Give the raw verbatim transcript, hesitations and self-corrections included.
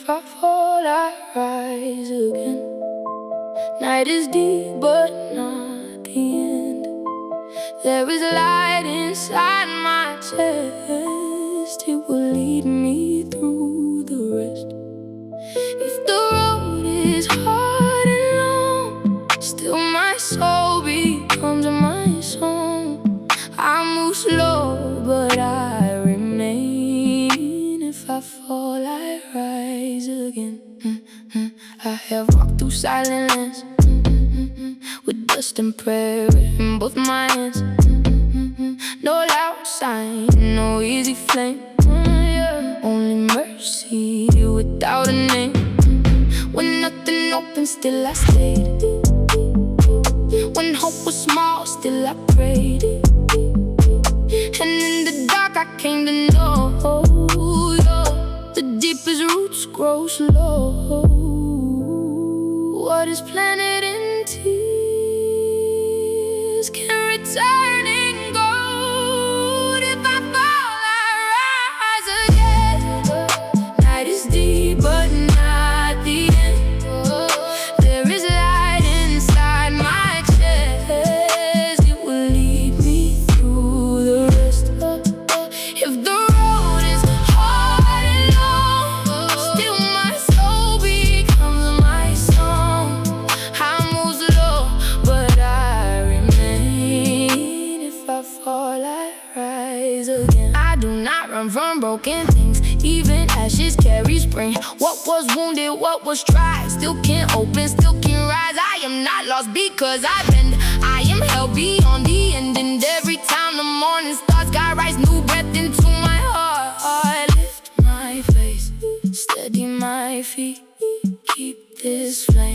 if I fall, I rise again. Night is deep, but not the end. There is light inside my chest. It will lead me through the rest. If the road is hard and long, still my soul becomes my song. I move slow, but I remain. If I fall, I rise again. Mm-hmm. I have walked through silent lands, mm-hmm, with dust and prayer in both my hands. Mm-hmm. No loud sign, no easy flame, mm, yeah. Only mercy without a name. Mm-hmm. When nothing opened, still I stayed. When hope was small, still I prayed. And in the dark I came to know, yeah, the deepest roots grow slow. What is planted in tears can return in gold. If I fall, I rise again. Night is deep, but not the end. There is light inside my chest. It will lead me through the rest. If the road is hard and long, still my soul becomes my song. I move slow, but I remain. If I fall, I rise again. I do not run from broken things, even ashes carry spring. What was wounded, what was tried, still can't open, still can rise. I am not lost because I bend. I am held beyond the end, and every time the morning starts, God writes new breath into my heart. I lift my face, steady my feet, keep this flame.